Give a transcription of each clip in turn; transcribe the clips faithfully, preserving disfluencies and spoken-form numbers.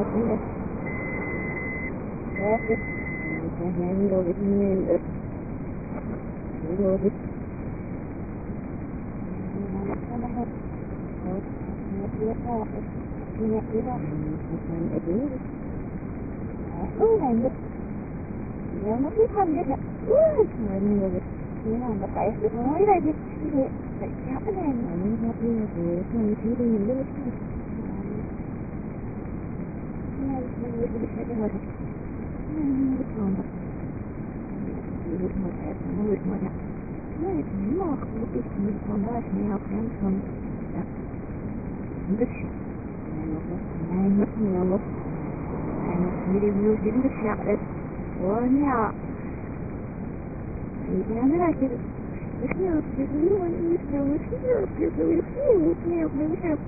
nó biết không biết là người người thế nào mà phải được nói đây đi thì phải cháo cái này mà nó nó như thế không thứ đi mình biết này mình biết cái cái này mình biết không mình biết mà cái nó biết mà này thì mà không biết mình không biết thì học em không biết này mất nhiều mất này đi nhiều đến cái sao đấy ôi я не знаю, if you if you want to use your if you if you if you if you if you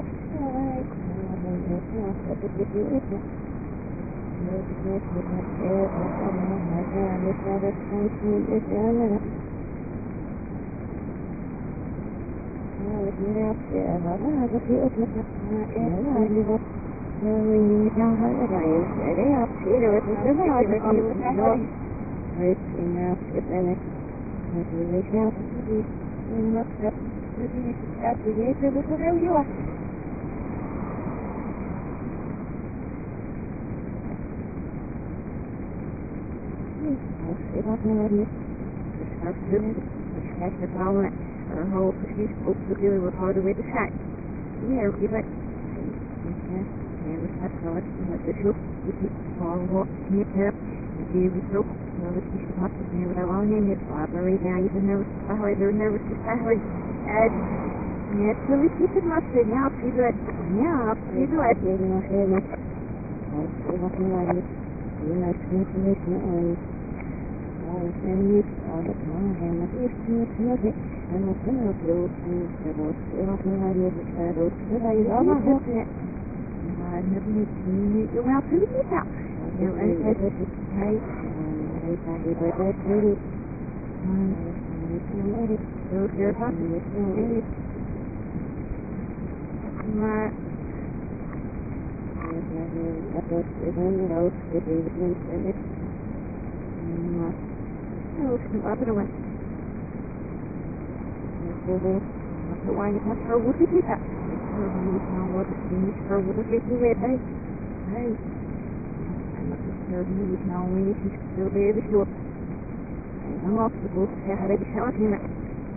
Her whole she's supposed to do with harder with the fact. Yeah, give it. And the fact that the show is all what you have. You so no the she's not to be with our name is library now you know I they're nervous to start and yeah so we keep it much now see that yeah see that you know hey much I was like you know information on all the news all the time and it's not and I think I'll do things that will still have no idea the shadows that I love it. I never need to meet you out to the house. You know, I said this is tight, and I thought you were that pretty. And I can't let it. So if you're talking, you can't let it. My... I thought it was in the house, it was in the house. I was some other one. So why you have her with you? Her with you, her with you, hey, hey. I'm not sure you know me, she's still there, the short. I'm off the book, I had a shot in it.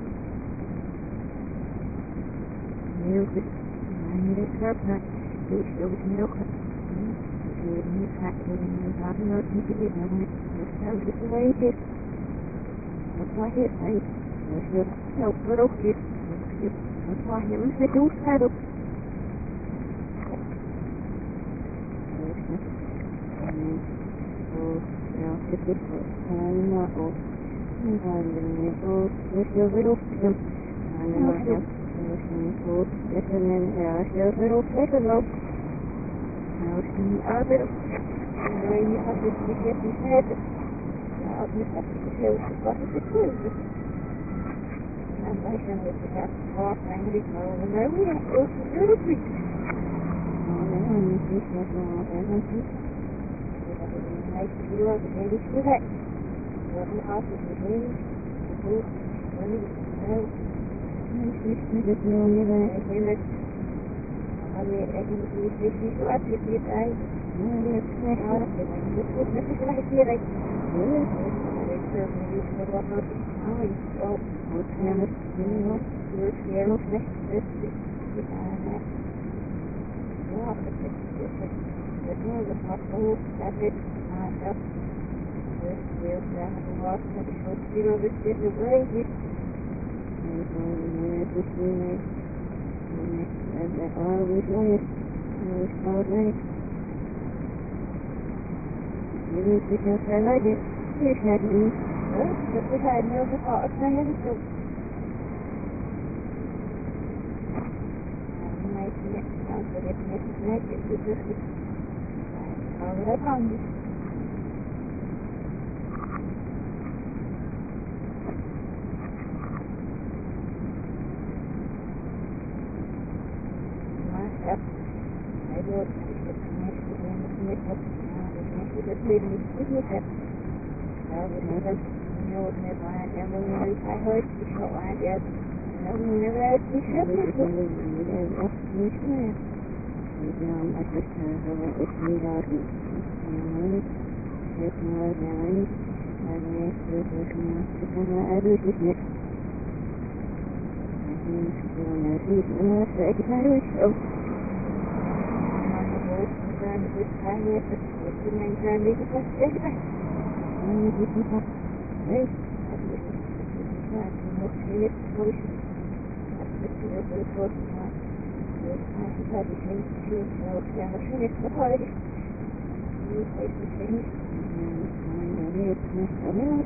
Music, I need a sharp nut, you still with milk. You gave me a fact, and you got a note, you did it, and it sounds just the way it is. That's why it's right. No, but okay. That's why he was the two saddle. So, now, if this was time, not all. And I'm going to go with your little film. I'm going to go with the men, yeah, your little paper though. Now, see, our little. And the way you have to get these heads. Now, you have to get the kids. I'm like, I'm just about to walk, I'm going to go over there. We have to go to the little creek. Oh, then I'm going to go to the creek. It's nice to be able to get it to that. What the house is the baby. The boat. What is it? No. I'm just going to go over there. I hear it. I mean, I can see it. They see it. They see it. I know it's not out of it. This is not like it. I really they certainly use it a lot. Oh, oh. What's the other thing? You're here. What's next? This is the that. Wow, it's different. The door was not old. That's it. Not up. This is that. The lost of the short zero. This is the way. And so, where's this unit? And that all we do is, is all right. Maybe it's because I like it. Here's that me. But we had no thought of saying it, so I might be out, but if it's naked, it's just all that I found it. Myself, I will keep it nice to them, and it's up now, it's nice to just leave it, it's with it. I would never. No, never mind. Never mind. I heard you shall I guess. No, never had you should be. And that's me too. You know, I just have a little sweetheart. You know, it's more than I make this with me. Because I do it with it. I think still no peace. And that's the exciting show. I'm the voice of the time this time with the main time we can take it back. And we can talk. Hey, I'm going to try to look at it for you. I'm going to look at it for you. I'm going to try to change the shoes. Now, I'm going to finish the party. You place the things. And I'm going to finish the milk.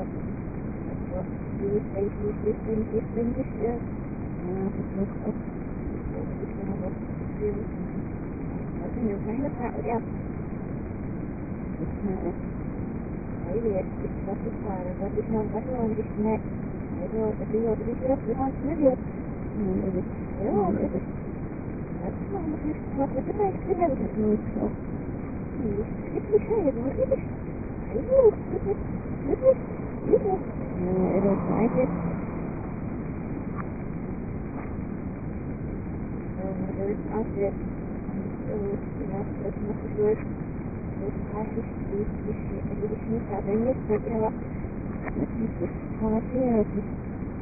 You place these things, these things, this year. And I'll just look up. Nothing else. I'm not out. Yeah. It's not. Maybe it's just what the part of what is not what I want to connect. I don't know if you want to be just the one to do. Maybe. Yeah. Maybe. That's not what it's what the next thing I was doing. So. It's the same. What is it? I know. This is. This is. This is. No, I don't like it. There's not it. So, you know, that's not the good. There's practice to do this shit. I really should have done this, but you know what? This is just how I feel. It's just.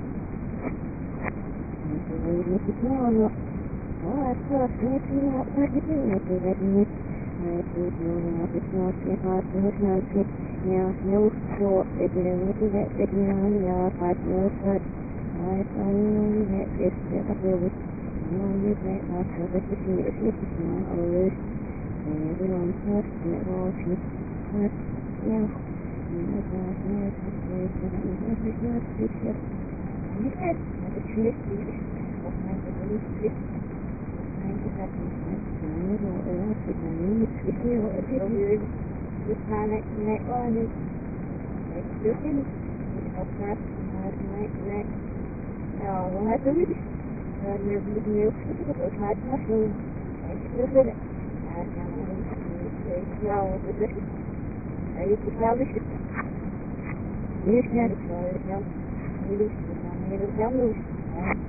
I'm so worried with the camera. Oh, I thought I was feeling out what to do. I feel like I'm with. I feel feeling out this not if I feel it's not fit. Now, no thought that you know, looking at the ground, you know, if I feel it's not. I finally met this that I feel with. You know, you bet my purpose to see if it's not always. And everyone first, and it all should. But, yeah. You know, God, yes, it's very good. I mean, it's not good. And you said, I could see it, see it. What kind of really fit? What kind of that is that? I don't know what else is. I mean, it's fit here. What is it? Weird. This time, next night, one is. Next looking. It's up front. Last night, next. Oh, well, that's a really. And you're using your people to try to mushroom. Thank you for it. And I'm going to say, well, with this. I used to tell this. You can't tell it, no. You used to tell me to tell me. And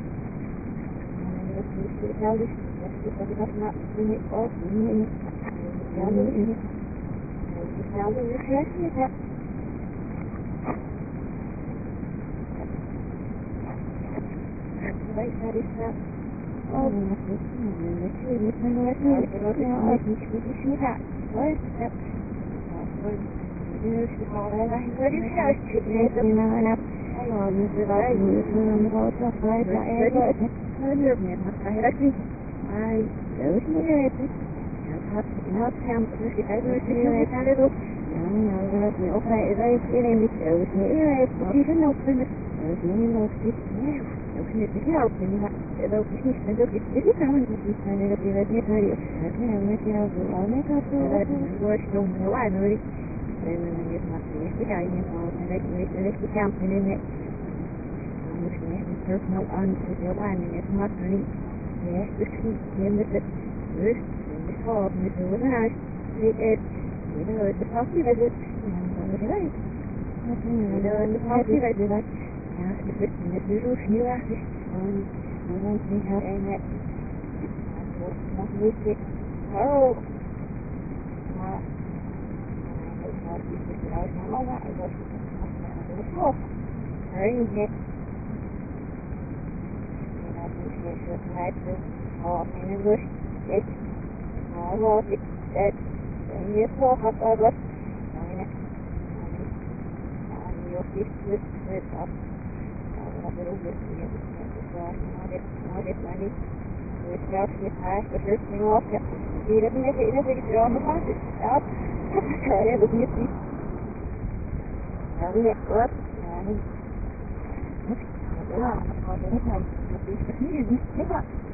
I'm going to tell this. That's because I'm not doing it all. I'm going to tell you this. I'm going to tell you this. Right, that is that. Oh, that's it. Let's see. Let's find out what it is. Now, I can see that. What is that? There's all that I heard in house today. You know, and I'm on the right. I'm about to find that. I heard it. I heard it. I heard it. I don't hear it. I'm not campus. I don't hear it. I don't know. I'm not okay. I feel it. I don't hear it. I don't know. I don't know. Yeah. لكن الذكاء منها لو كنت نقدر نستفيد من الإنسان الذي لديه تاريخ لكن المثل الظلام كثيرا وشلون هو عنوري لأن يسمع فيه يعني لكن الذكاء من الناس مش نحن personal answers يوعى من يسمع فيه يحبسي يمثل رشد بصاب مثل ونعش لقيت إذا التفاصيل هذا يعني غير إذا التفاصيل هذا If it's in the middle of you after um, I won't see how and that not with it. Oh, not. I was not using it. I was not on that. I was not. Hurrying it. And I think it's just nice to all in English. It's all of it. That when you talk about it, you'll see this this up. A little bit here, not it, not it, money. It's not to get high, but there's no off. He doesn't make it, he doesn't get it on the pocket. Stop. Try it, look at me. Now we get up, and look, wow, all the time. Look at me, look at me.